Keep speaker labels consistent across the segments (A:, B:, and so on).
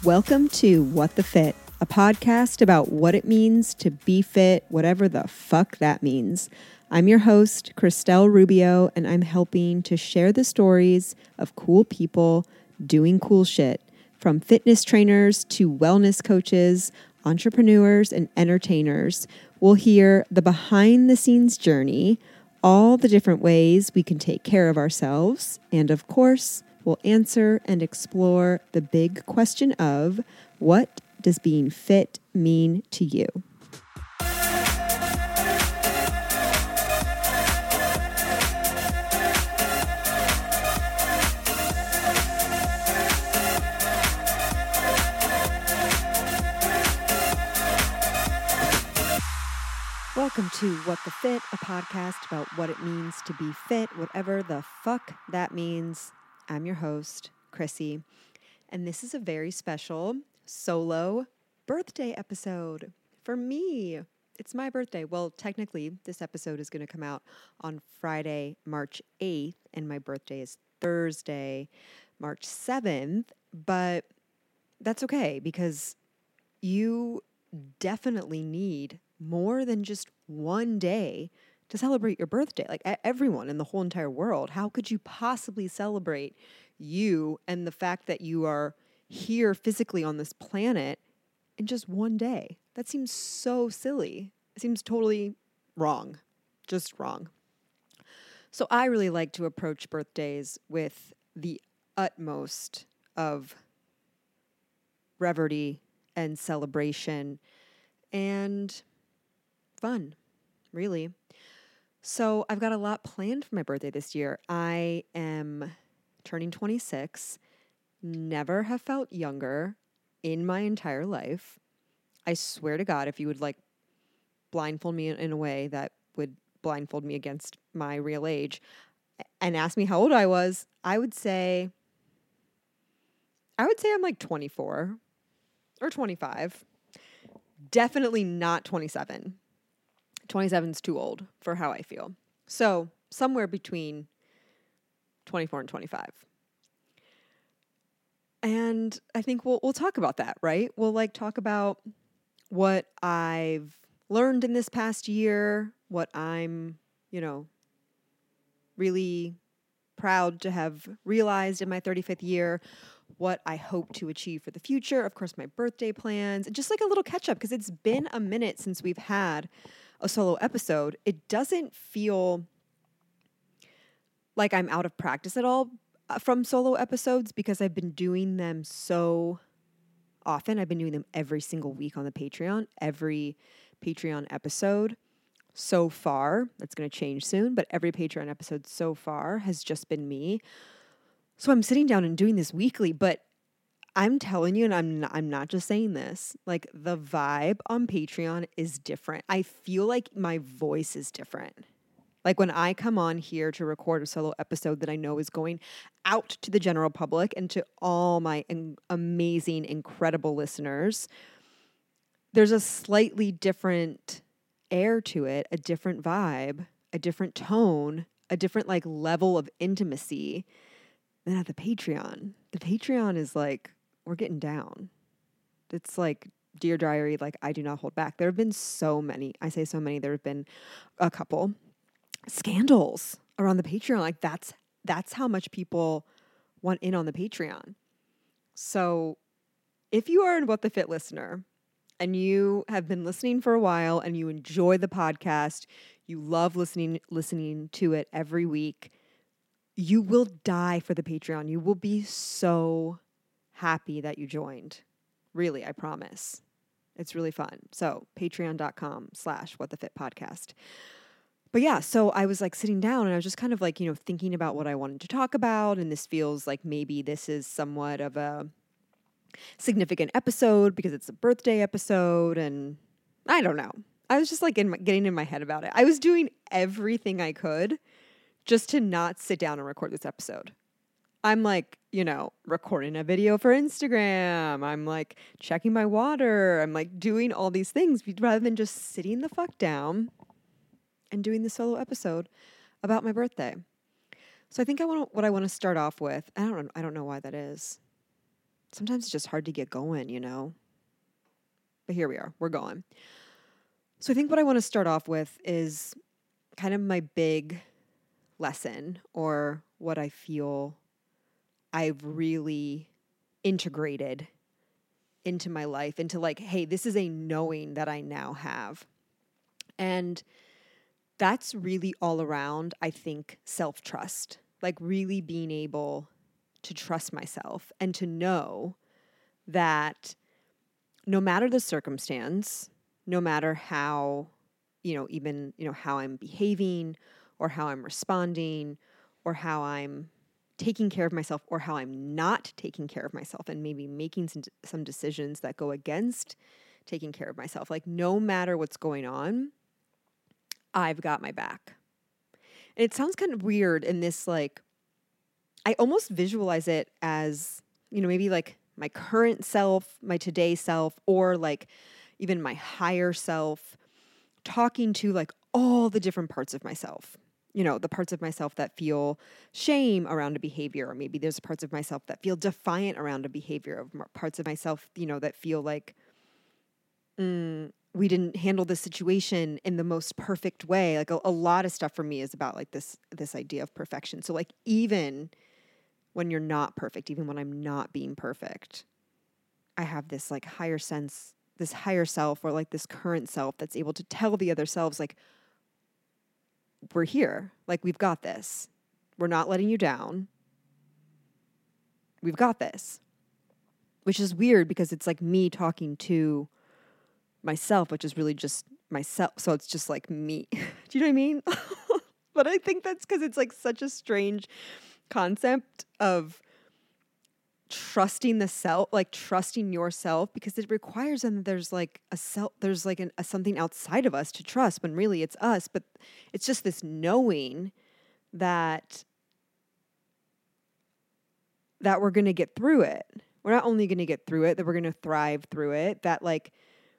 A: Welcome to What the Fit, a podcast about what it means to be fit, whatever the fuck that means. I'm your host, Christelle Rubio, and I'm helping to share the stories of cool people doing cool shit, from fitness trainers to wellness coaches, entrepreneurs, and entertainers. We'll hear the behind-the-scenes journey, all the different ways we can take care of ourselves, and of course, we'll answer and explore the big question of, what does being fit mean to you? Welcome to What the Fit, a podcast about what it means to be fit, whatever the fuck that means. I'm your host, Chrissy, and this is a very special solo birthday episode for me. It's my birthday. Well, technically, this episode is going to come out on Friday, March 8th, and my birthday is Thursday, March 7th, but that's okay because you definitely need more than just one day to celebrate your birthday. Like everyone in the whole entire world, how could you possibly celebrate you and the fact that you are here physically on this planet in just one day? That seems so silly. It seems totally wrong, just wrong. So I really like to approach birthdays with the utmost of reverence and celebration and fun, really. So I've got a lot planned for my birthday this year. I am turning 26, never have felt younger in my entire life. I swear to God, if you would like blindfold me in a way that would blindfold me against my real age and ask me how old I was, I would say I'm like 24 or 25. Definitely not 27. 27 is too old for how I feel. So somewhere between 24 and 25. And I think we'll talk about that, right? We'll talk about what I've learned in this past year, what I'm, really proud to have realized in my 35th year, what I hope to achieve for the future, of course, my birthday plans, and just like a little catch up because it's been a minute since we've had a solo episode. It doesn't feel like I'm out of practice at all from solo episodes because I've been doing them so often. I've been doing them every single week on the Patreon, every Patreon episode so far. That's going to change soon, but every Patreon episode so far has just been me. So I'm sitting down and doing this weekly, but I'm telling you, and I'm not just saying this, like the vibe on Patreon is different. I feel like my voice is different. Like when I come on here to record a solo episode that I know is going out to the general public and to all my amazing, incredible listeners, there's a slightly different air to it, a different vibe, a different tone, a different level of intimacy than at the Patreon. The Patreon is like, we're getting down. It's like Dear Diary, I do not hold back. There have been so many. I say so many. There have been a couple scandals around the Patreon. That's how much people want in on the Patreon. So if you are a What the Fit listener and you have been listening for a while and you enjoy the podcast, you love listening to it every week, you will die for the Patreon. You will be so happy that you joined. Really, I promise. It's really fun. So patreon.com/whatthefitpodcast. But yeah, so I was sitting down and I was just kind of thinking about what I wanted to talk about. And this feels like maybe this is somewhat of a significant episode because it's a birthday episode. And I don't know. I was just getting in my head about it. I was doing everything I could just to not sit down and record this episode. I'm recording a video for Instagram. I'm checking my water. I'm doing all these things rather than just sitting the fuck down and doing the solo episode about my birthday. So I think what I want to start off with, I don't know why that is. sometimes it's just hard to get going, But here we are. We're going. So I think what I want to start off with is kind of my big lesson, or what I feel I've really integrated into my life, into like, hey, this is a knowing that I now have. And that's really all around, I think, self-trust, like really being able to trust myself and to know that no matter the circumstance, no matter how, even, how I'm behaving or how I'm responding or how I'm taking care of myself or how I'm not taking care of myself and maybe making some decisions that go against taking care of myself. Like no matter what's going on, I've got my back. And it sounds kind of weird in this, like, I almost visualize it as, maybe like my current self, my today self, or like even my higher self talking to like all the different parts of myself. The parts of myself that feel shame around a behavior, or maybe there's parts of myself that feel defiant around a behavior, of parts of myself, that feel like, we didn't handle this situation in the most perfect way. Like a lot of stuff for me is about like this idea of perfection. So like even when you're not perfect, even when I'm not being perfect, I have this like higher sense, this higher self, or like this current self that's able to tell the other selves like, we're here. Like, we've got this. We're not letting you down. We've got this. Which is weird because it's like me talking to myself, which is really just myself. So it's just like me. Do you know what I mean? But I think that's because it's like such a strange concept of trusting the self, like trusting yourself, because it requires then that there's like a self, there's like a something outside of us to trust when really it's us. But it's just this knowing that we're going to get through it. We're not only going to get through it, that we're going to thrive through it, that like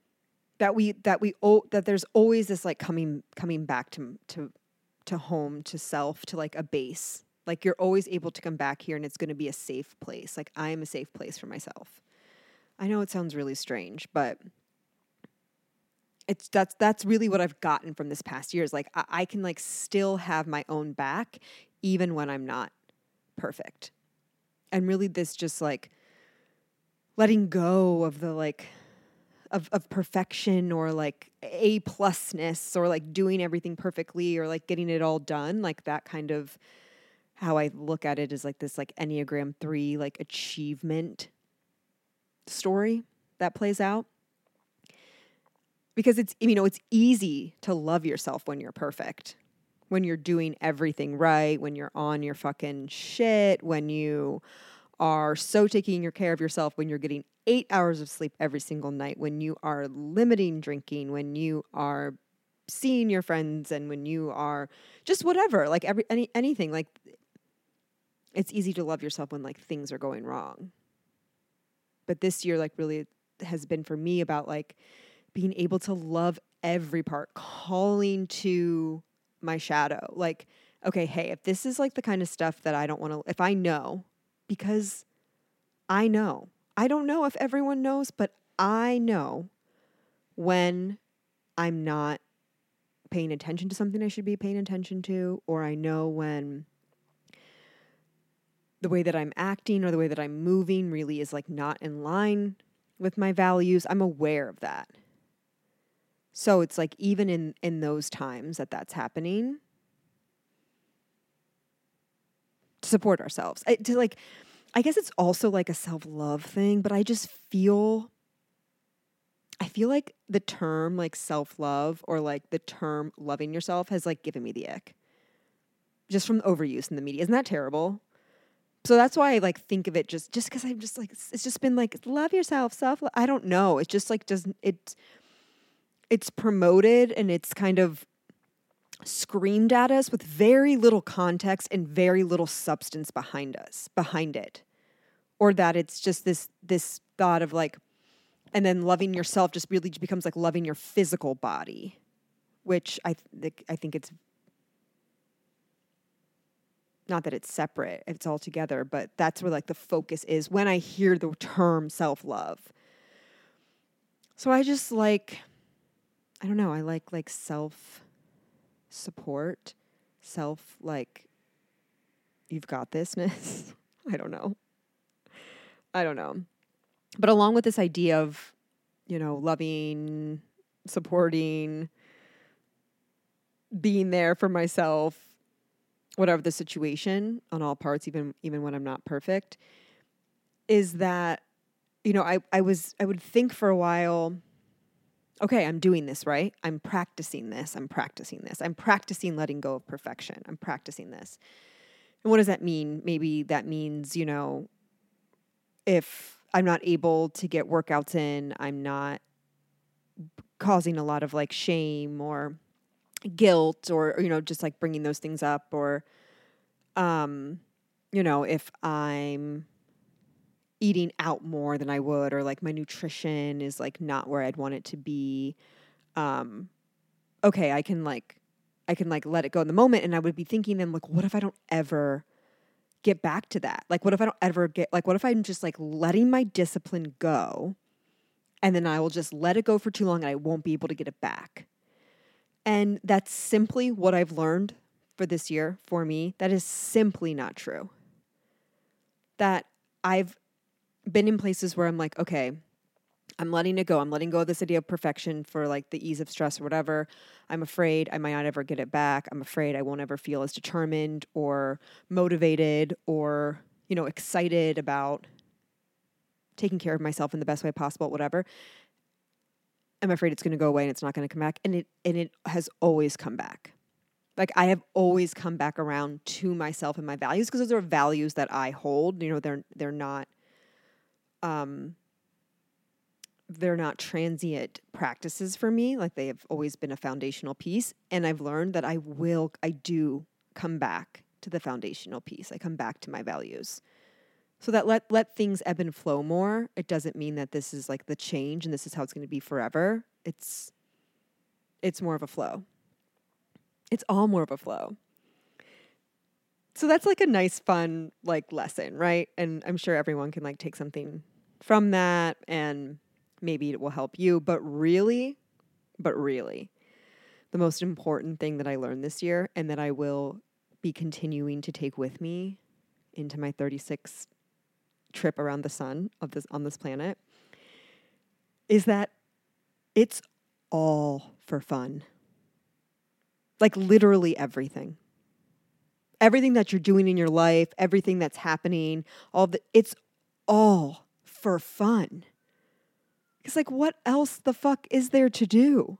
A: that there's always this like coming back to home, to self, to like a base. Like you're always able to come back here and it's going to be a safe place. Like I am a safe place for myself. I know it sounds really strange, but that's really what I've gotten from this past year is like I can like still have my own back even when I'm not perfect. And really this just like letting go of the like of perfection or like A plusness or like doing everything perfectly or like getting it all done. Like that kind of how I look at it is like this like Enneagram 3 like achievement story that plays out. Because it's, it's easy to love yourself when you're perfect, when you're doing everything right, when you're on your fucking shit, when you are so taking your care of yourself, when you're getting 8 hours of sleep every single night, when you are limiting drinking, when you are seeing your friends, and when you are just whatever, like anything, like it's easy to love yourself when like things are going wrong. But this year, like really has been for me about like being able to love every part, calling to my shadow. Like, okay, hey, if this is like the kind of stuff that I don't want to, if I know, because I know, I don't know if everyone knows, but I know when I'm not paying attention to something I should be paying attention to, or I know when the way that I'm acting or the way that I'm moving really is like not in line with my values. I'm aware of that. So it's like even in those times that's happening, to support ourselves. I guess it's also like a self-love thing, but I feel like the term like self-love or like the term loving yourself has like given me the ick. Just from overuse in the media. Isn't that terrible? So that's why I like think of it just because I'm just like, it's just been like, love yourself, self-love. I don't know. It's just like, it's promoted and it's kind of screamed at us with very little context and very little substance behind it. Or that it's just this thought of like, and then loving yourself just really becomes like loving your physical body, which I think it's, not that it's separate, it's all together, but that's where like the focus is when I hear the term self-love. So I just like, I don't know, I like self-support, like, you've got thisness. I don't know. But along with this idea of, loving, supporting, being there for myself, whatever the situation on all parts, even when I'm not perfect, is that, I would think for a while, okay, I'm doing this, right? I'm practicing this. I'm practicing letting go of perfection. I'm practicing this. And what does that mean? Maybe that means, if I'm not able to get workouts in, I'm not causing a lot of like shame or guilt or just like bringing those things up, or, if I'm eating out more than I would, or like my nutrition is like not where I'd want it to be. Okay, I can like let it go in the moment. And I would be thinking then, like, what if I don't ever get back to that? Like, what if I don't ever what if I'm just like letting my discipline go, and then I will just let it go for too long and I won't be able to get it back? And that's simply what I've learned for this year for me. That is simply not true. That I've been in places where I'm like, okay, I'm letting it go. I'm letting go of this idea of perfection for like the ease of stress or whatever. I'm afraid I might not ever get it back. I'm afraid I won't ever feel as determined or motivated or, excited about taking care of myself in the best way possible, whatever. I'm afraid it's going to go away and it's not going to come back. And it has always come back. Like, I have always come back around to myself and my values, because those are values that I hold. They're not transient practices for me. Like, they have always been a foundational piece. And I've learned that I do come back to the foundational piece. I come back to my values. So that let things ebb and flow more. It doesn't mean that this is like the change and this is how it's going to be forever. It's more of a flow. It's all more of a flow. So that's like a nice, fun, like lesson, right? And I'm sure everyone can like take something from that, and maybe it will help you. But really, the most important thing that I learned this year, and that I will be continuing to take with me into my 36th trip around the sun on this planet, is that it's all for fun. Like, literally everything that you're doing in your life, everything that's happening, it's all for fun. It's like, what else the fuck is there to do?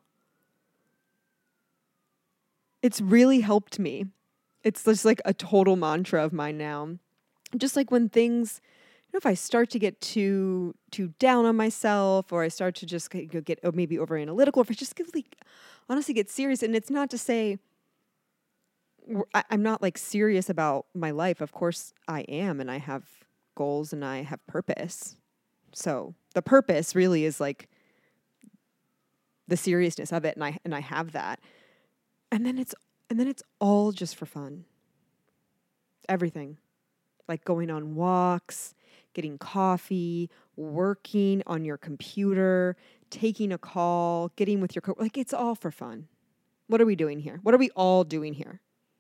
A: It's really helped me. It's just like a total mantra of mine now. Just like when things, if I start to get too down on myself, or I start to just get maybe over analytical, or if I just honestly get serious, and it's not to say I'm not like serious about my life. Of course I am, and I have goals and I have purpose. So the purpose really is like the seriousness of it, and I have that. And then it's all just for fun. Everything. Like going on walks, getting coffee, working on your computer, taking a call, getting with your like, it's all for fun. What are we doing here? What are we all doing here?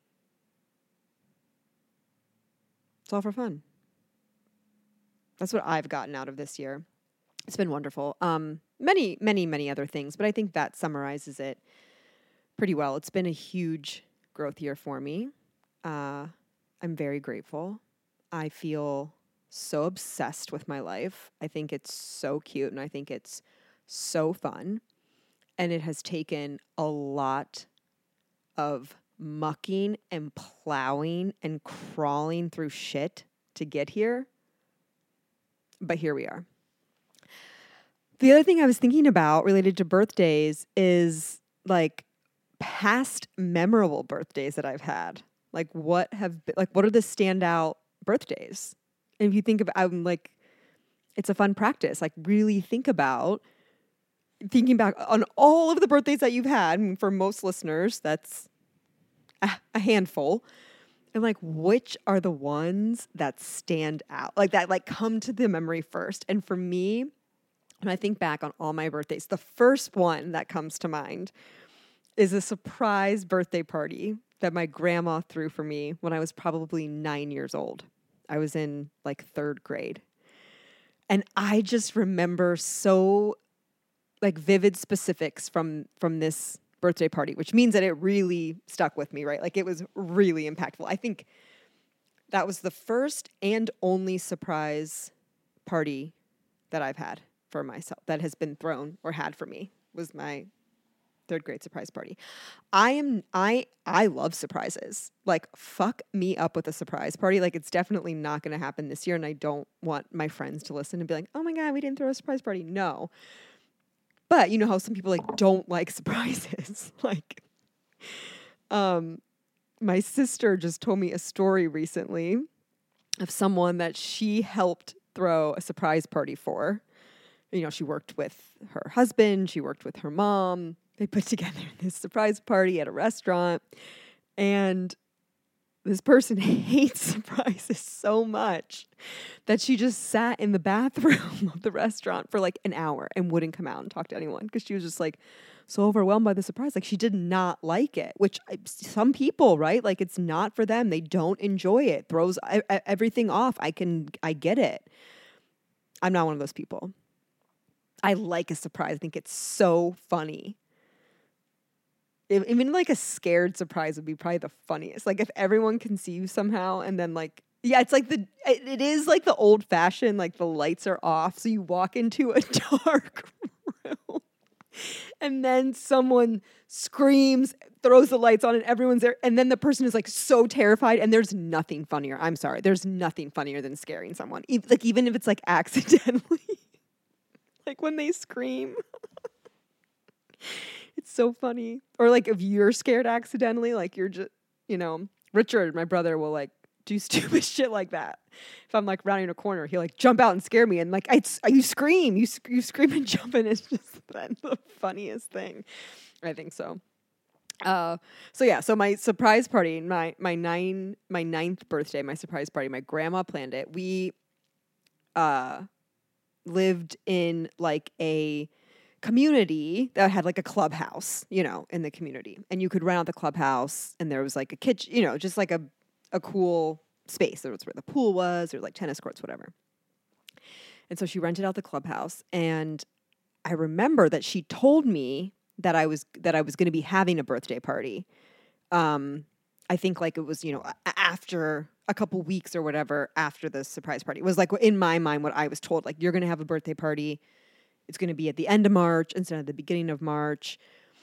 A: It's all for fun. That's what I've gotten out of this year. It's been wonderful. Many, many, many other things, but I think that summarizes it pretty well. It's been a huge growth year for me. I'm very grateful. I feel so obsessed with my life. I think it's so cute, and I think it's so fun. And it has taken a lot of mucking and plowing and crawling through shit to get here. But here we are. The other thing I was thinking about related to birthdays is like past memorable birthdays that I've had. Like, what are the standout birthdays? And if you think about, I'm like, it's a fun practice. Like, really thinking back on all of the birthdays that you've had. And for most listeners, that's a handful. And like, which are the ones that stand out? Like that, like come to the memory first. And for me, when I think back on all my birthdays, the first one that comes to mind is a surprise birthday party that my grandma threw for me when I was probably 9 years old. I was in like third grade. And I just remember so like vivid specifics from this birthday party, which means that it really stuck with me, right? Like it was really impactful. I think that was the first and only surprise party that I've had for myself that has been thrown or had for me was my third grade surprise party. I love surprises. Like fuck me up with a surprise party. Like it's definitely not going to happen this year and I don't want my friends to listen and be like, "Oh my God, we didn't throw a surprise party." No. But you know how some people like don't like surprises. Like, my sister just told me a story recently of someone that she helped throw a surprise party for. You know, she worked with her husband, she worked with her mom. They put together this surprise party at a restaurant, and this person hates surprises so much that she just sat in the bathroom of the restaurant for like an hour and wouldn't come out and talk to anyone because she was just like so overwhelmed by the surprise. Like she did not like it, which some people, right? Like it's not for them. They don't enjoy it. Throws everything off. I get it. I'm not one of those people. I like a surprise. I think it's so funny. Even like a scared surprise would be probably the funniest. Like if everyone can see you somehow and then like, yeah, it's like it is like the old fashioned, like the lights are off. So you walk into a dark room and then someone screams, throws the lights on and everyone's there. And then the person is like so terrified and there's nothing funnier. I'm sorry. There's nothing funnier than scaring someone. Like even if it's like accidentally, like when they scream. It's so funny. Or like if you're scared accidentally, like you're just, you know, Richard, my brother, will like do stupid shit like that. If I'm like rounding a corner, he'll like jump out and scare me. And like, you scream and jump and it's just been the funniest thing. I think so. So my surprise party, my ninth birthday, my surprise party, my grandma planned it. We lived in like a community that had like a clubhouse, you know, in the community. And you could rent out the clubhouse and there was like a kitchen, you know, just like a cool space. There was where the pool was or like tennis courts, whatever. And so she rented out the clubhouse. And I remember that she told me that I was going to be having a birthday party. I think like it was, you know, after a couple weeks or whatever after the surprise party. It was like in my mind what I was told, like you're going to have a birthday party. It's going to be at the end of March instead of the beginning of March.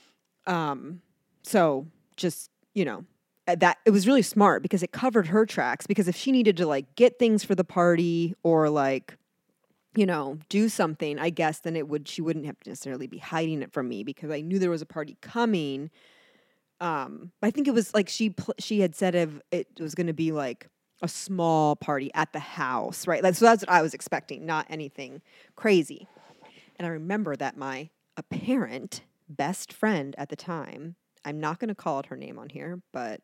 A: So just, you know, that it was really smart because it covered her tracks, because if she needed to like get things for the party or like, you know, do something, I guess then she wouldn't have to necessarily be hiding it from me because I knew there was a party coming. I think it was like she had said it was going to be like a small party at the house, right? Like, so that's what I was expecting, not anything crazy. And I remember that my apparent best friend at the time, I'm not going to call out her name on here, but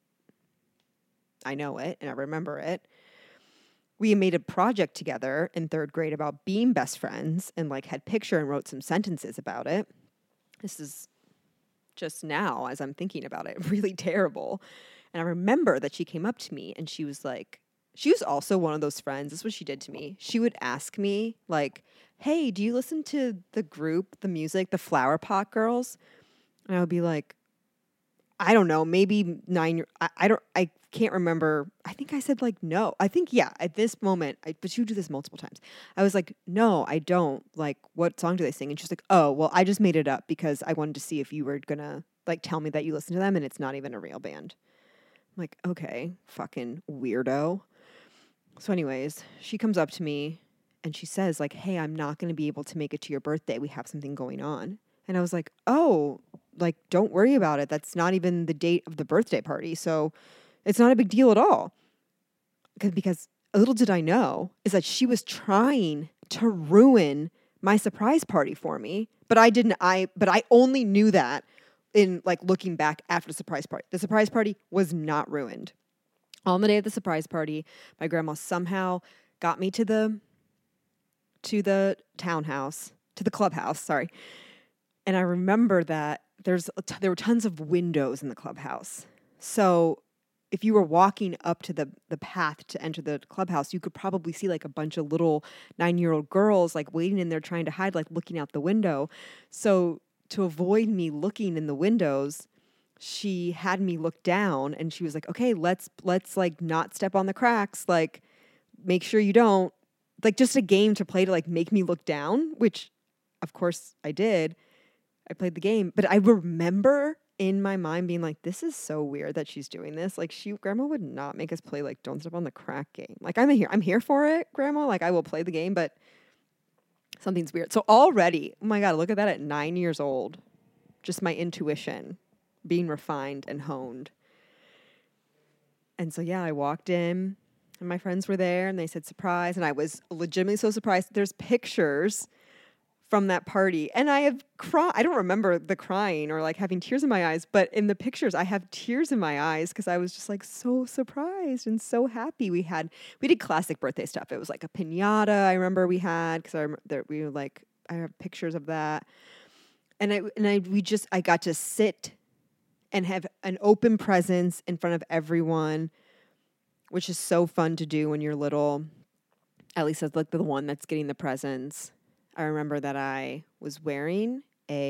A: I know it and I remember it. We made a project together in third grade about being best friends and like had picture and wrote some sentences about it. This is just now, as I'm thinking about it, really terrible. And I remember that she came up to me and she was like, she was also one of those friends. This is what she did to me. She would ask me like, "Hey, do you listen to the group, the music, the Flower Pot Girls?" And I would be like, I don't know, maybe 9 I can't remember. I think I said like, no. I think, yeah, at this moment, but you do this multiple times. I was like, "No, I don't. Like, what song do they sing?" And she's like, "Oh, well, I just made it up because I wanted to see if you were gonna like tell me that you listen to them and it's not even a real band." I'm like, okay, fucking weirdo. So anyways, she comes up to me and she says like, "Hey, I'm not going to be able to make it to your birthday. We have something going on." And I was like, "Oh, like, don't worry about it. That's not even the date of the birthday party. So it's not a big deal at all." Because little did I know is that she was trying to ruin my surprise party for me. But I only knew that in like looking back after the surprise party. The surprise party was not ruined. On the day of the surprise party, my grandma somehow got me to the townhouse, to the clubhouse, sorry. And I remember that there were tons of windows in the clubhouse. So if you were walking up to the path to enter the clubhouse, you could probably see like a bunch of little 9-year-old girls like waiting in there trying to hide, like looking out the window. So to avoid me looking in the windows, she had me look down and she was like, okay, let's like not step on the cracks. Like make sure you don't, like just a game to play to like make me look down, which of course I did. I played the game, but I remember in my mind being like, this is so weird that she's doing this. Like grandma would not make us play like don't step on the crack game. Like I'm here for it, grandma. Like I will play the game, but something's weird. So already, oh my God, look at that at 9 years old. Just my intuition being refined and honed. And so, yeah, I walked in and my friends were there and they said surprise. And I was legitimately so surprised. There's pictures from that party. And I have cried. I don't remember the crying or like having tears in my eyes, but in the pictures, I have tears in my eyes because I was just like so surprised and so happy. We did classic birthday stuff. It was like a piñata I remember we had because we were like, I have pictures of that. And I got to sit and have an open presence in front of everyone, which is so fun to do when you're little, at least as like the one that's getting the presents. I remember that I was wearing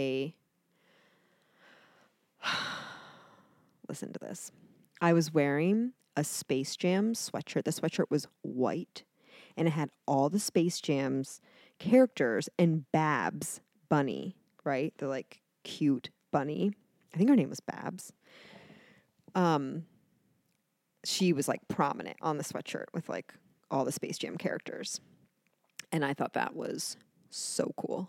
A: listen to this. I was wearing a Space Jam sweatshirt. The sweatshirt was white and it had all the Space Jam's characters and Babs Bunny, right? The like cute bunny. I think her name was Babs. She was like prominent on the sweatshirt with like all the Space Jam characters. And I thought that was so cool.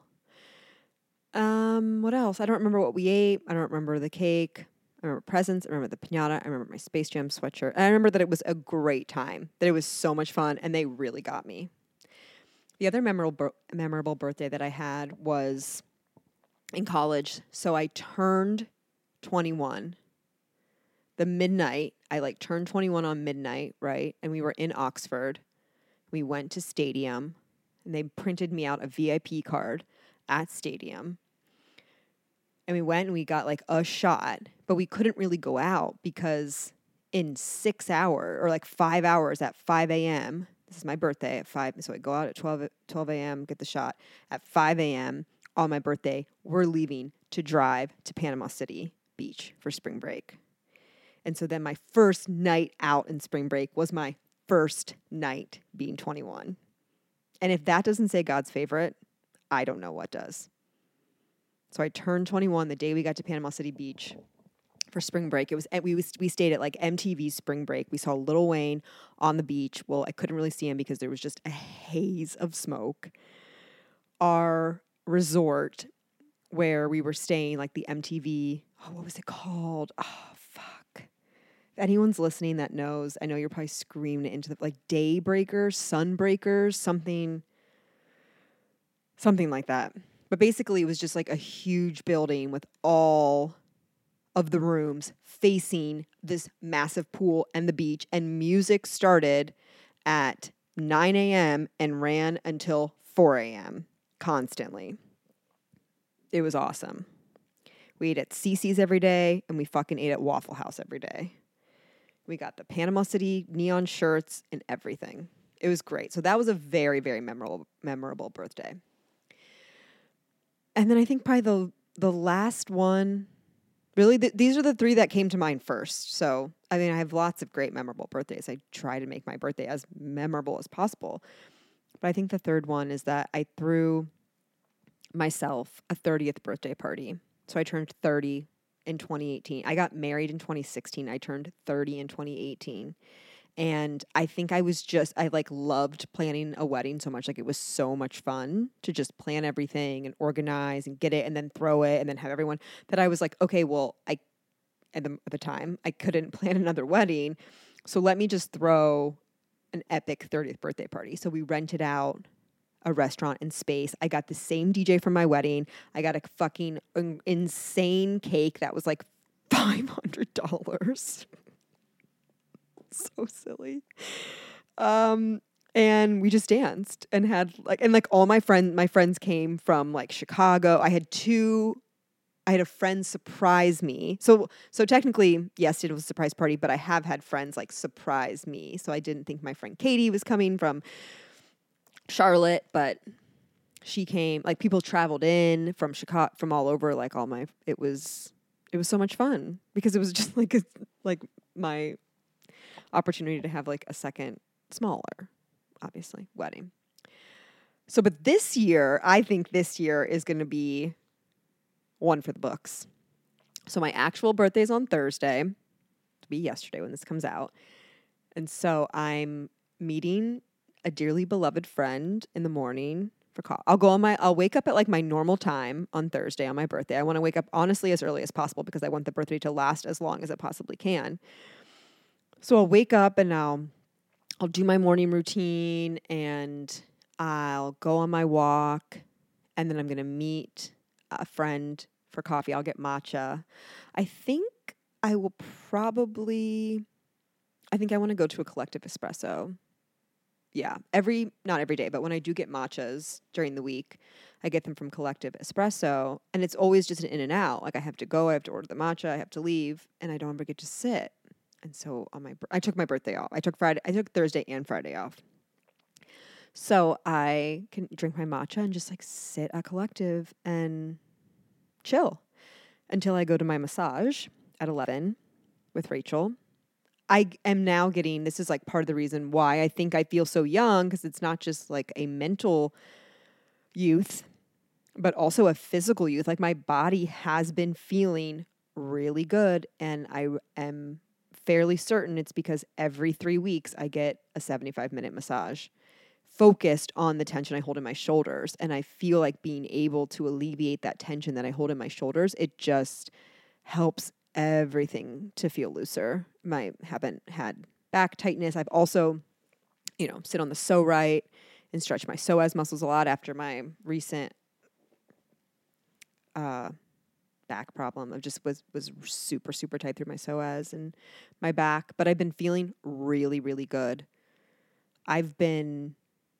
A: What else? I don't remember what we ate. I don't remember the cake. I remember presents. I remember the piñata. I remember my Space Jam sweatshirt. And I remember that it was a great time, that it was so much fun, and they really got me. The other memorable birthday that I had was in college. So I turned 21. The midnight, I like turned 21 on midnight, right? And we were in Oxford. We went to Stadium, and they printed me out a VIP card at Stadium. And we went and we got like a shot, but we couldn't really go out because in 6 hours or like 5 hours at 5 a.m., this is my birthday at 5, so I go out at 12 a.m., get the shot. At 5 a.m. on my birthday, we're leaving to drive to Panama City Beach for spring break. And so then my first night out in spring break was my first night being 21. And if that doesn't say God's favorite, I don't know what does. So I turned 21 the day we got to Panama City Beach for spring break. It was we stayed at like MTV Spring Break. We saw Lil Wayne on the beach. Well, I couldn't really see him because there was just a haze of smoke. Our resort where we were staying, like the MTV, what was it called? Oh, fuck. If anyone's listening that knows, I know you're probably screaming it into the like Daybreakers, Sunbreakers, something like that. But basically, it was just like a huge building with all of the rooms facing this massive pool and the beach. And music started at 9 a.m. and ran until 4 a.m. constantly. It was awesome. We ate at CC's every day, and we fucking ate at Waffle House every day. We got the Panama City neon shirts and everything. It was great. So that was a very, very memorable birthday. And then I think probably the last one, really, these are the three that came to mind first. So, I mean, I have lots of great memorable birthdays. I try to make my birthday as memorable as possible. But I think the third one is that I threw myself a 30th birthday party. So I turned 30 in 2018. I got married in 2016. I turned 30 in 2018. And I think I like loved planning a wedding so much. Like it was so much fun to just plan everything and organize and get it and then throw it and then have everyone that I was like, okay, well, at the time I couldn't plan another wedding. So let me just throw an epic 30th birthday party. So we rented out a restaurant and space. I got the same DJ from my wedding. I got a fucking insane cake that was like $500. So silly. And we just danced and had like all my friends came from like Chicago. I had a friend surprise me. So technically, yes, it was a surprise party, but I have had friends like surprise me. So I didn't think my friend Katie was coming from Charlotte, but she came. Like people traveled in from Chicago, from all over. Like it was so much fun because it was just like my opportunity to have like a second smaller, obviously, wedding. So, but this year, I think this year is going to be one for the books. So my actual birthday is on Thursday. It'll be yesterday when this comes out. And so I'm meeting a dearly beloved friend in the morning for coffee. I'll wake up at like my normal time on Thursday on my birthday. I want to wake up honestly as early as possible because I want the birthday to last as long as it possibly can. So I'll wake up and I'll do my morning routine and I'll go on my walk and then I'm going to meet a friend for coffee. I'll get matcha. I think I want to go to a Collective Espresso. Yeah, not every day, but when I do get matchas during the week, I get them from Collective Espresso, and it's always just an in and out. Like I have to go, I have to order the matcha, I have to leave, and I don't ever get to sit. And so I took my birthday off. I took Thursday and Friday off. So I can drink my matcha and just like sit at Collective and chill until I go to my massage at 11 with Rachel. I am now this is like part of the reason why I think I feel so young, because it's not just like a mental youth, but also a physical youth. Like my body has been feeling really good, and I am fairly certain it's because every 3 weeks I get a 75-minute massage focused on the tension I hold in my shoulders. And I feel like being able to alleviate that tension that I hold in my shoulders, it just helps everything to feel looser. I haven't had back tightness. I've also, sit on the so right and stretch my psoas muscles a lot after my recent back problem. I just was super, super tight through my psoas and my back, but I've been feeling really, really good. I've been,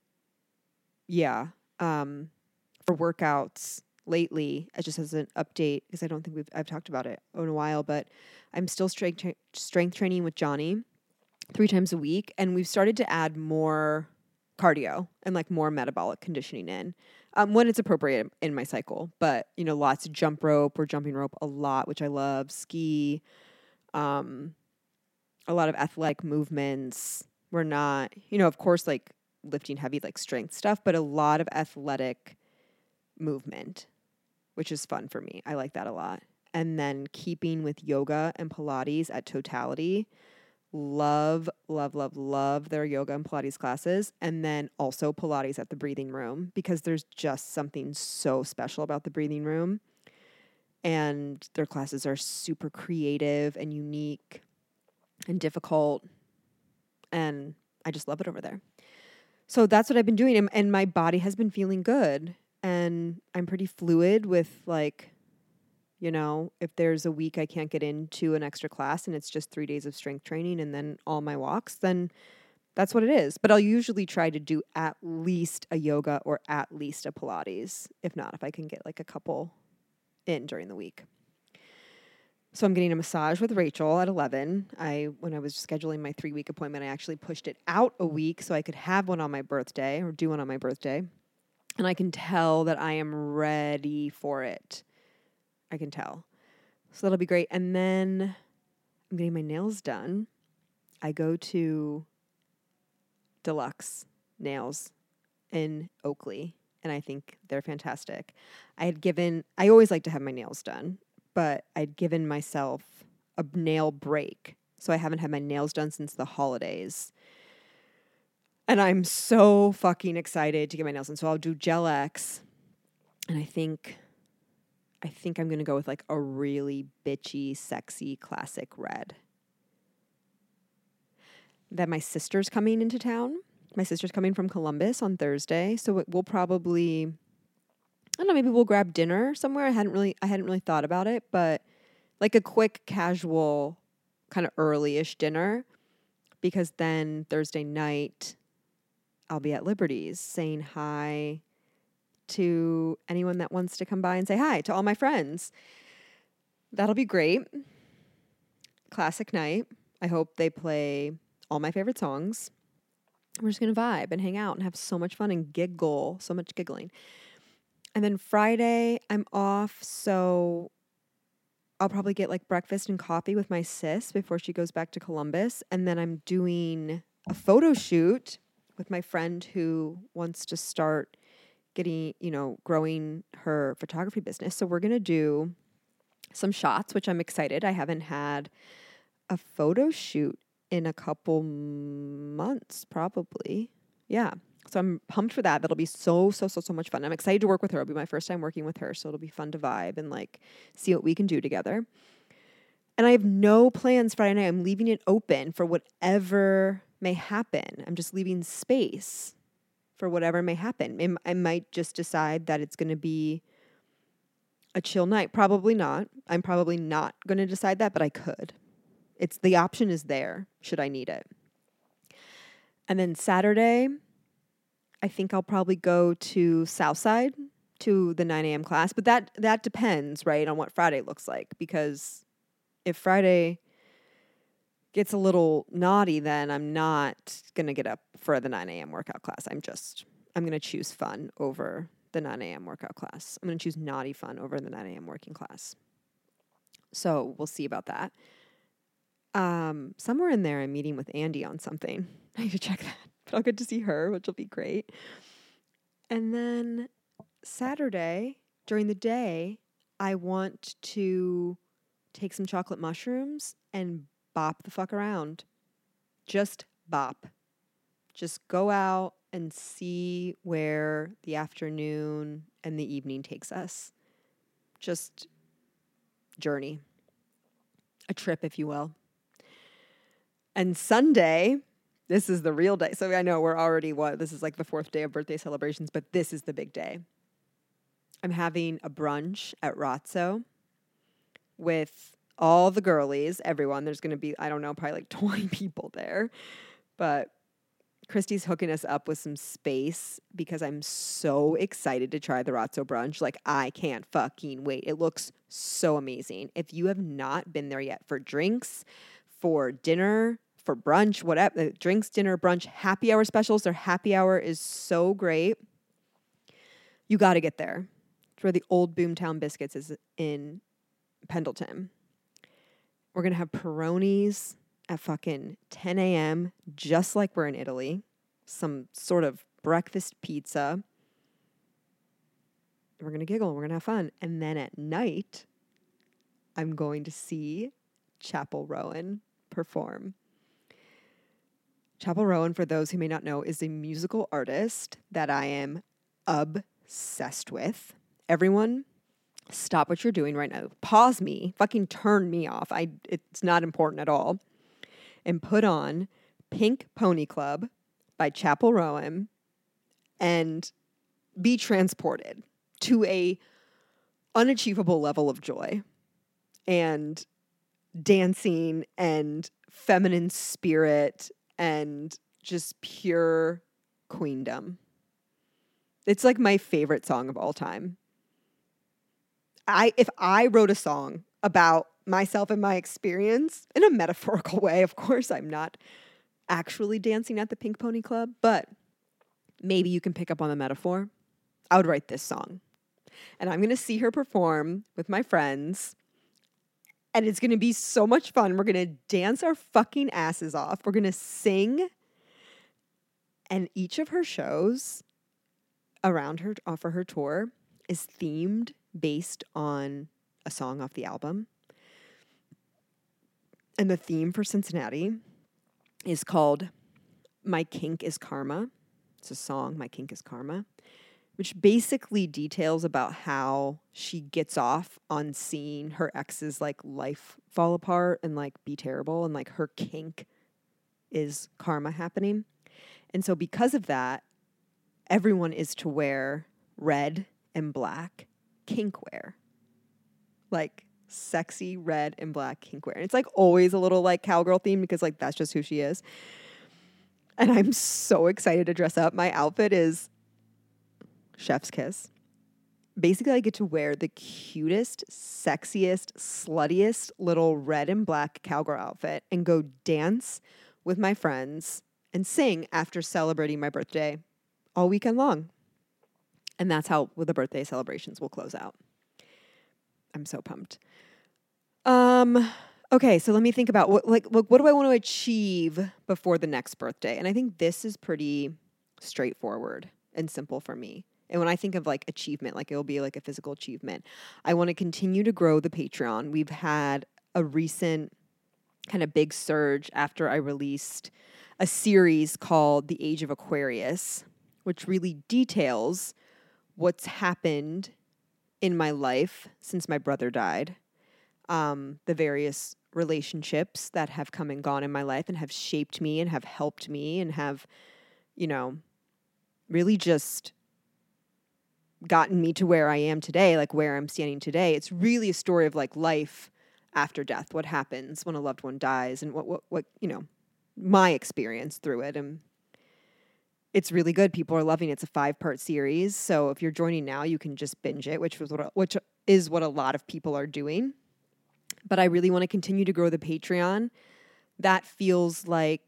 A: for workouts lately, just as an update, because I don't think I've talked about it in a while, but I'm still strength training with Johnny 3 times a week, and we've started to add more cardio and like more metabolic conditioning in when it's appropriate in my cycle. But lots of jump rope. We're jumping rope a lot, which I love. Ski, a lot of athletic movements. We're not, of course, like lifting heavy, like strength stuff, but a lot of athletic movement, which is fun for me. I like that a lot. And then keeping with yoga and Pilates at Totality. Love, love, love, love their yoga and Pilates classes. And then also Pilates at the Breathing Room, because there's just something so special about the Breathing Room. And their classes are super creative and unique and difficult. And I just love it over there. So that's what I've been doing. And my body has been feeling good. And I'm pretty fluid with like, if there's a week I can't get into an extra class and it's just 3 days of strength training and then all my walks, then that's what it is. But I'll usually try to do at least a yoga or at least a Pilates. If I can get like a couple in during the week. So I'm getting a massage with Rachel at 11. When I was scheduling my 3-week appointment, I actually pushed it out a week so I could have one on my birthday or do one on my birthday. And I can tell that I am ready for it. I can tell. So that'll be great. And then I'm getting my nails done. I go to Deluxe Nails in Oakley, and I think they're fantastic. I always like to have my nails done, but I'd given myself a nail break. So I haven't had my nails done since the holidays. And I'm so fucking excited to get my nails done. So I'll do Gel X, and I think I'm going to go with like a really bitchy, sexy, classic red. Then my sister's coming into town. My sister's coming from Columbus on Thursday. So we'll probably, I don't know, maybe we'll grab dinner somewhere. I hadn't really thought about it, but like a quick, casual, kind of early-ish dinner. because then Thursday night I'll be at Liberty's saying hi to anyone that wants to come by and say hi to all my friends. That'll be great. Classic night. I hope they play all my favorite songs. We're just going to vibe and hang out and have so much fun and giggle, so much giggling. And then Friday, I'm off, so I'll probably get like breakfast and coffee with my sis before she goes back to Columbus. And then I'm doing a photo shoot with my friend who wants to start getting, growing her photography business. So we're going to do some shots, which I'm excited. I haven't had a photo shoot in a couple months, probably. Yeah. So I'm pumped for that. That'll be so much fun. I'm excited to work with her. It'll be my first time working with her. So it'll be fun to vibe and like see what we can do together. And I have no plans Friday night. I'm leaving it open for whatever may happen. I'm just leaving space for whatever may happen. I might just decide that it's going to be a chill night. Probably not. I'm probably not going to decide that, but I could. The option is there should I need it. And then Saturday, I think I'll probably go to Southside to the 9 a.m. class, but that depends, right, on what Friday looks like, because if Friday gets a little naughty, then I'm not going to get up for the 9 a.m. workout class. I'm going to choose fun over the 9 a.m. workout class. I'm going to choose naughty fun over the 9 a.m. working class. So we'll see about that. Somewhere in there, I'm meeting with Andy on something. I need to check that, but I'll get to see her, which will be great. And then Saturday, during the day, I want to take some chocolate mushrooms and bop the fuck around. Just bop. Just go out and see where the afternoon and the evening takes us. Just journey. A trip, if you will. And Sunday, this is the real day. So I know we're already, this is like the 4th day of birthday celebrations, but this is the big day. I'm having a brunch at Razzo with all the girlies, everyone. There's going to be, I don't know, probably like 20 people there. But Christy's hooking us up with some space because I'm so excited to try the Razzo brunch. Like, I can't fucking wait. It looks so amazing. If you have not been there yet for drinks, for dinner, for brunch, whatever, drinks, dinner, brunch, happy hour specials. Their happy hour is so great. You got to get there. It's where the old Boomtown Biscuits is in Pendleton. We're going to have Peronis at fucking 10 a.m., just like we're in Italy. Some sort of breakfast pizza. We're going to giggle. We're going to have fun. And then at night, I'm going to see Chappell Rowan perform. Chappell Rowan, for those who may not know, is a musical artist that I am obsessed with. Everyone, stop what you're doing right now. Pause me. Fucking turn me off. It's not important at all. And put on Pink Pony Club by Chappell Rowan and be transported to a unachievable level of joy and dancing and feminine spirit and just pure queendom. It's like my favorite song of all time. If I wrote a song about myself and my experience in a metaphorical way, of course, I'm not actually dancing at the Pink Pony Club, but maybe you can pick up on the metaphor. I would write this song. And I'm going to see her perform with my friends. And it's going to be so much fun. We're going to dance our fucking asses off. We're going to sing. And each of her shows around her, for her tour, is themed based on a song off the album. And the theme for Cincinnati is called My Kink is Karma. It's a song, My Kink is Karma, which basically details about how she gets off on seeing her ex's like life fall apart and like be terrible, and like her kink is karma happening. And so because of that, everyone is to wear red and black kink wear. Like sexy red and black kink wear. And it's like always a little like cowgirl theme because like that's just who she is. And I'm so excited to dress up. My outfit is chef's kiss. Basically, I get to wear the cutest, sexiest, sluttiest little red and black cowgirl outfit and go dance with my friends and sing after celebrating my birthday all weekend long. And that's how the birthday celebrations will close out. I'm so pumped. Okay, so let me think about what do I want to achieve before the next birthday? And I think this is pretty straightforward and simple for me. And when I think of like achievement, like it'll be like a physical achievement, I want to continue to grow the Patreon. We've had a recent kind of big surge after I released a series called The Age of Aquarius, which really details what's happened in my life since my brother died. The various relationships that have come and gone in my life and have shaped me and have helped me and have, really just gotten me to where I am today, like where I'm standing today. It's really a story of like life after death, what happens when a loved one dies and what my experience through it. And it's really good. People are loving it. It's a 5-part series. So if you're joining now, you can just binge it, which is what a lot of people are doing. But I really want to continue to grow the Patreon. That feels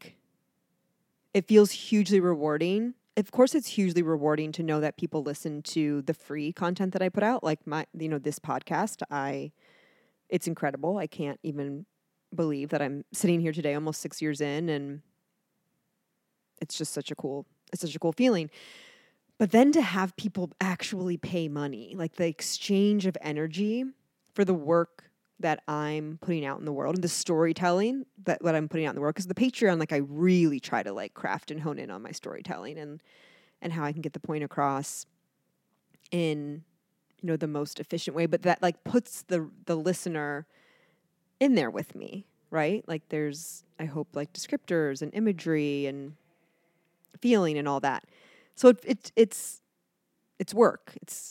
A: hugely rewarding. Of course, it's hugely rewarding to know that people listen to the free content that I put out, like this podcast. It's incredible. I can't even believe that I'm sitting here today, almost 6 years in, and it's such a cool feeling. But then to have people actually pay money, like the exchange of energy for the work that I'm putting out in the world and the storytelling that what I'm putting out in the world. Because the Patreon, like I really try to like craft and hone in on my storytelling and how I can get the point across in, the most efficient way. But that like puts the listener in there with me, right? Like there's, I hope, like descriptors and imagery and feeling and all that. So it's work.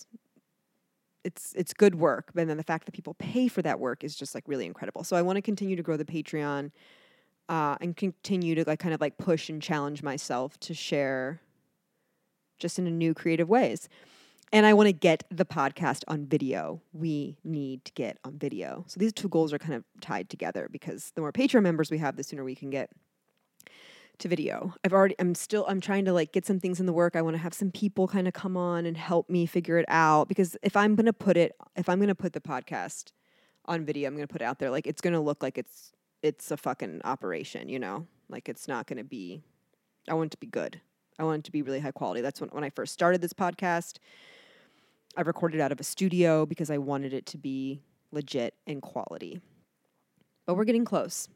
A: It's good work, but then the fact that people pay for that work is just like really incredible. So I want to continue to grow the Patreon and continue to like kind of like push and challenge myself to share just in a new creative ways. And I want to get the podcast on video. We need to get on video. So these two goals are kind of tied together because the more Patreon members we have, the sooner we can get to video. I'm trying to like get some things in the work. I want to have some people kind of come on and help me figure it out because if I'm going to put the podcast on video, I'm going to put it out there. Like it's going to look like it's a fucking operation, like it's not going to be, I want it to be good. I want it to be really high quality. That's when I first started this podcast, I recorded out of a studio because I wanted it to be legit and quality, but we're getting close.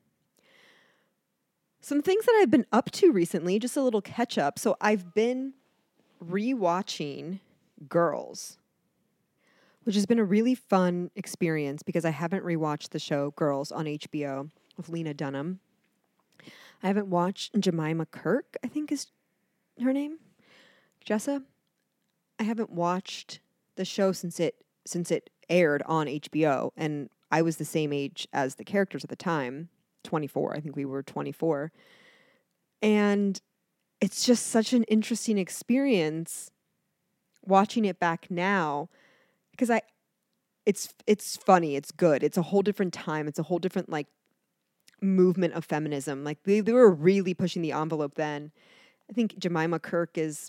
A: Some things that I've been up to recently, just a little catch up. So I've been rewatching Girls, which has been a really fun experience because I haven't rewatched the show Girls on HBO with Lena Dunham. I haven't watched Jemima Kirk, I think is her name, Jessa. I haven't watched the show since it aired on HBO, and I was the same age as the characters at the time. 24. I think we were 24. And it's just such an interesting experience watching it back now because it's funny, it's good. It's a whole different time. It's a whole different like movement of feminism. Like they were really pushing the envelope then. I think Jemima Kirk is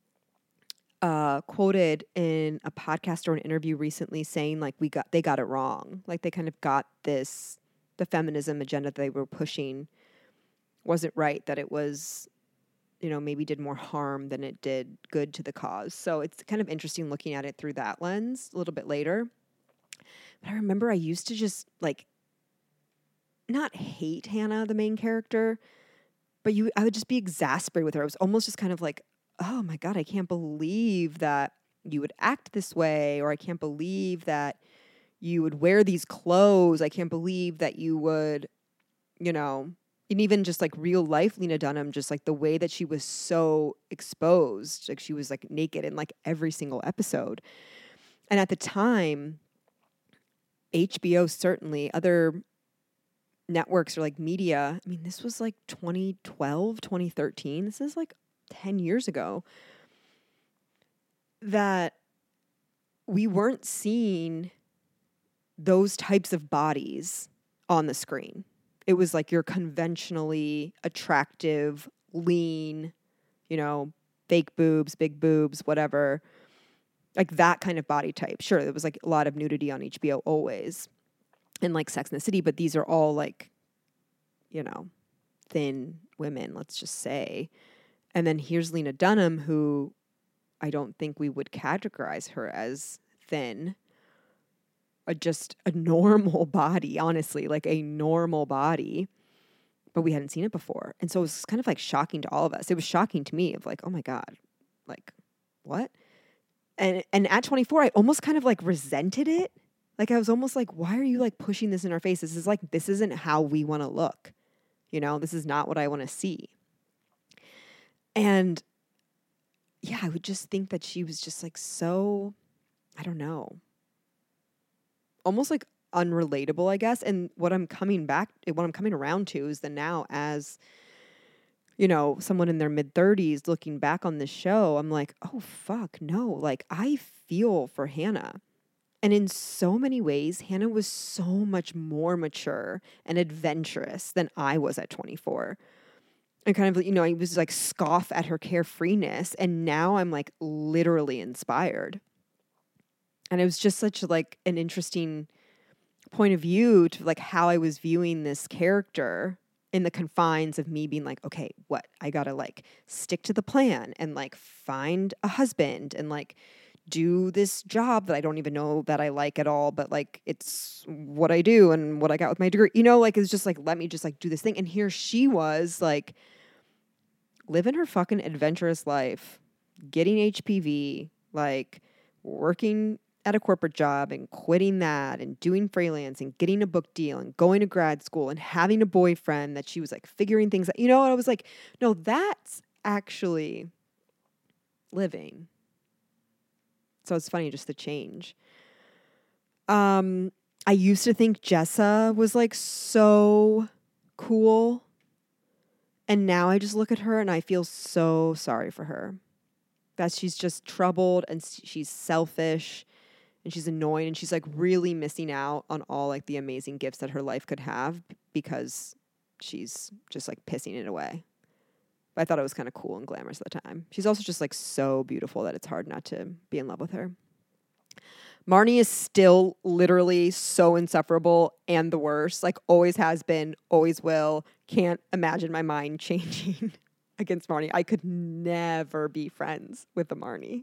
A: quoted in a podcast or an interview recently saying like they got it wrong. Like they kind of got the feminism agenda that they were pushing wasn't right, that it was, maybe did more harm than it did good to the cause. So it's kind of interesting looking at it through that lens a little bit later. But I remember I used to just like not hate Hannah, the main character, but I would just be exasperated with her. I was almost just kind of like, oh my God, I can't believe that you would act this way, or I can't believe that you would wear these clothes. I can't believe that you would, and even just like real life Lena Dunham, just like the way that she was so exposed, like she was like naked in like every single episode. And at the time, HBO, certainly other networks or like media. I mean, this was like 2012, 2013. This is like 10 years ago, that we weren't seeing those types of bodies on the screen. It was like your conventionally attractive, lean, fake boobs, big boobs, whatever. Like that kind of body type. Sure, there was like a lot of nudity on HBO always, and like Sex and the City, but these are all like, thin women, let's just say. And then here's Lena Dunham, who I don't think we would categorize her as thin. Just a normal body, honestly, like a normal body, but we hadn't seen it before. And so it was kind of like shocking to all of us. It was shocking to me of like, oh my God, like what? And at 24, I almost kind of like resented it. Like I was almost like, why are you like pushing this in our face? This isn't how we want to look. This is not what I want to see. And yeah, I would just think that she was just like so, I don't know, almost like unrelatable, I guess. And what I'm coming around to is that now, as someone in their mid 30s looking back on this show, I'm like, oh fuck no. Like I feel for Hannah. And in so many ways, Hannah was so much more mature and adventurous than I was at 24. And kind of, I was like scoff at her carefreeness. And now I'm like literally inspired. And it was just such like an interesting point of view to like how I was viewing this character in the confines of me being like, okay, what? I gotta like stick to the plan and like find a husband and like do this job that I don't even know that I like at all, but like it's what I do and what I got with my degree. Like it's just like, let me just like do this thing. And here she was like living her fucking adventurous life, getting HPV, like working at a corporate job and quitting that and doing freelance and getting a book deal and going to grad school and having a boyfriend that she was like figuring things out. I was like, no, that's actually living. So it's funny just the change. I used to think Jessa was like so cool. And now I just look at her and I feel so sorry for her. That she's just troubled and she's selfish and she's annoying and she's like really missing out on all like the amazing gifts that her life could have because she's just like pissing it away. But I thought it was kind of cool and glamorous at the time. She's also just like so beautiful that it's hard not to be in love with her. Marnie is still literally so insufferable and the worst. Like always has been, always will. Can't imagine my mind changing against Marnie. I could never be friends with the Marnie.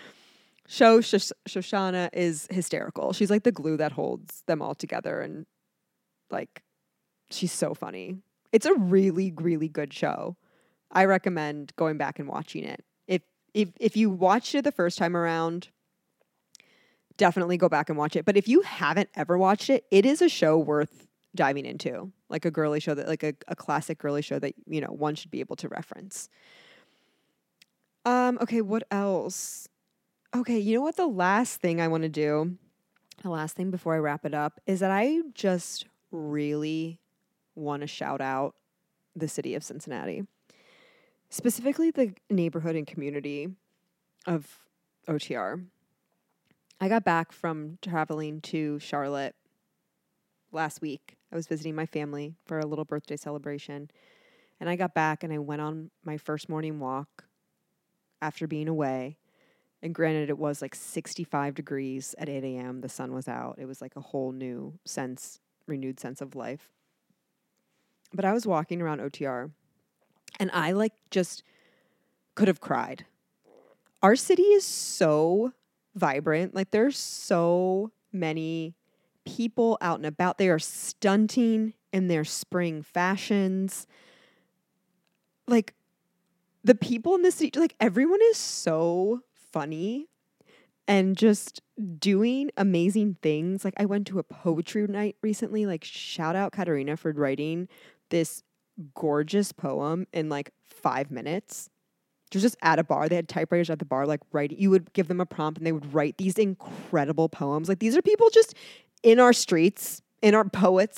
A: Shoshana is hysterical. She's like the glue that holds them all together. And like, she's so funny. It's a really, really good show. I recommend going back and watching it. If you watched it the first time around, definitely go back and watch it. But if you haven't ever watched it, it is a show worth diving into. Like a girly show that, like a classic girly show that, one should be able to reference. Okay, what else? Okay, you know what? The last thing I want to do, the last thing before I wrap it up, is that I just really want to shout out the city of Cincinnati. Specifically the neighborhood and community of OTR. I got back from traveling to Charlotte last week. I was visiting my family for a little birthday celebration. And I got back and I went on my first morning walk after being away. And granted, it was like 65 degrees at 8 a.m. The sun was out. It was like a whole new renewed sense of life. But I was walking around OTR and I like just could have cried. Our city is so vibrant. Like there's so many people out and about. They are stunting in their spring fashions. Like the people in the city, like everyone is so funny and just doing amazing things. Like I went to a poetry night recently. Like shout out Katarina for writing this gorgeous poem in like 5 minutes. Just at a bar. They had typewriters at the bar, like writing. You would give them a prompt and they would write these incredible poems. Like these are people just in our streets, in our poets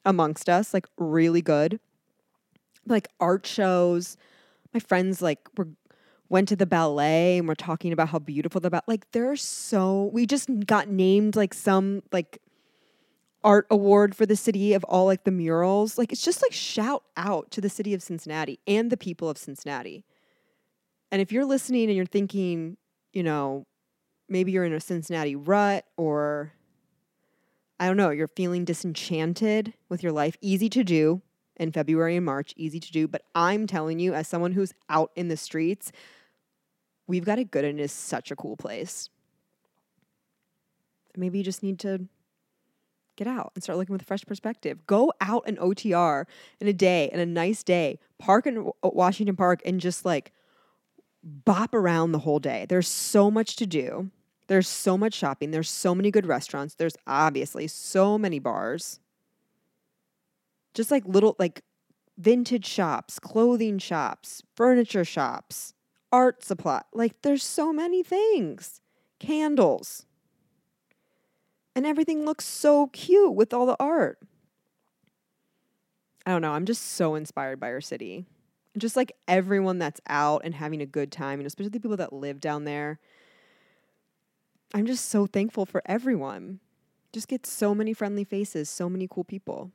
A: amongst us, like really good. Like art shows. My friends went to the ballet and we're talking about how beautiful the ballet. Like we just got named like some like art award for the city of all like the murals. Like it's just like shout out to the city of Cincinnati and the people of Cincinnati. And if you're listening and you're thinking, you know, maybe you're in a Cincinnati rut or I don't know, you're feeling disenchanted with your life, easy to do in February and March, easy to do. But I'm telling you, as someone who's out in the streets, we've got it good and it is such a cool place. Maybe you just need to get out and start looking with a fresh perspective. Go out an OTR in a day, in a nice day, park in Washington Park and just like bop around the whole day. There's so much to do. There's so much shopping. There's so many good restaurants. There's obviously so many bars. Just like little like vintage shops, clothing shops, furniture shops, art supply. Like there's so many things. Candles. And everything looks so cute with all the art. I don't know. I'm just so inspired by our city. And just like everyone that's out and having a good time, and especially the people that live down there. I'm just so thankful for everyone. Just get so many friendly faces, so many cool people.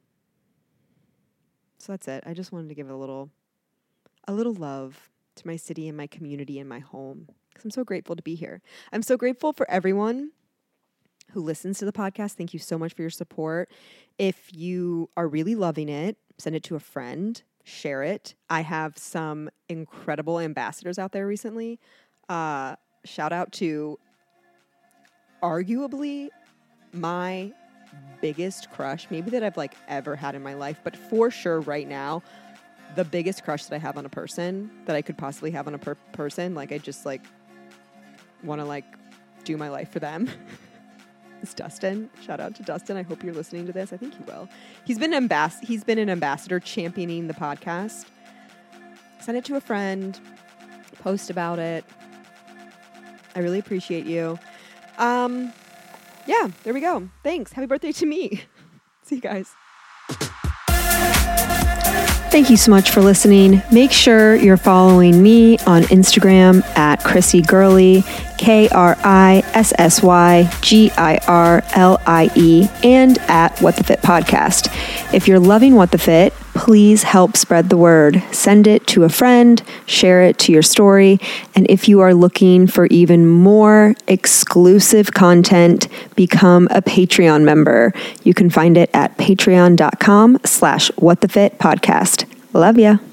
A: So that's it. I just wanted to give a little love to my city and my community and my home because I'm so grateful to be here. I'm so grateful for everyone who listens to the podcast. Thank you so much for your support. If you are really loving it, send it to a friend, share it. I have some incredible ambassadors out there recently. Shout out to arguably my biggest crush, maybe that I've like ever had in my life, but for sure right now, the biggest crush that I have on a person that I could possibly have on a person, like I just like want to like do my life for them. It's Dustin. Shout out to Dustin. I hope you're listening to this. I think you will. He's been an ambassador championing the podcast. Send it to a friend. Post about it. I really appreciate you. Yeah, there we go. Thanks. Happy birthday to me. See you guys. Thank you so much for listening. Make sure you're following me on Instagram at Krissy Girlie, KRISSYGIRLIE, and at What the Fit Podcast. If you're loving What the Fit, please help spread the word. Send it to a friend, share it to your story, and if you are looking for even more exclusive content, become a Patreon member. You can find it at patreon.com/whatthefitpodcast. Love ya.